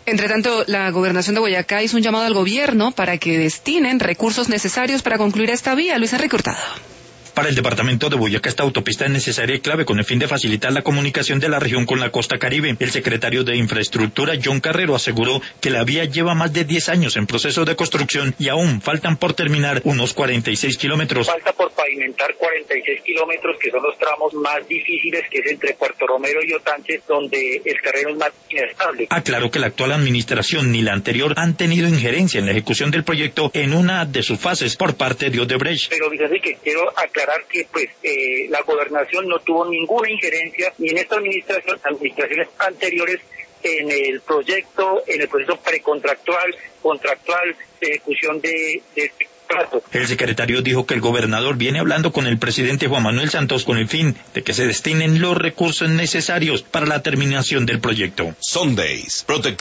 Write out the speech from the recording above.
Entre tanto, la Gobernación de Boyacá hizo un llamado al gobierno para que destinen recursos necesarios para concluir esta vía. Luis Enrique Hurtado. Para el departamento de Boyacá, esta autopista es necesaria y clave con el fin de facilitar la comunicación de la región con la costa caribe. El secretario de Infraestructura, John Carrero, aseguró que la vía lleva más de 10 años en proceso de construcción y aún faltan por terminar unos 46 kilómetros. Falta por pavimentar 46 kilómetros, que son los tramos más difíciles, que es entre Puerto Romero y Otánchez, donde el terreno es más inestable. Aclaró que la actual administración ni la anterior han tenido injerencia en la ejecución del proyecto en una de sus fases por parte de Odebrecht. Pero fíjate que quiero aclarar que la gobernación no tuvo ninguna injerencia ni en esta administraciones anteriores en el proyecto, en el proceso precontractual, contractual, de ejecución de este plazo. El secretario dijo que el gobernador viene hablando con el presidente Juan Manuel Santos con el fin de que se destinen los recursos necesarios para la terminación del proyecto. Sundays,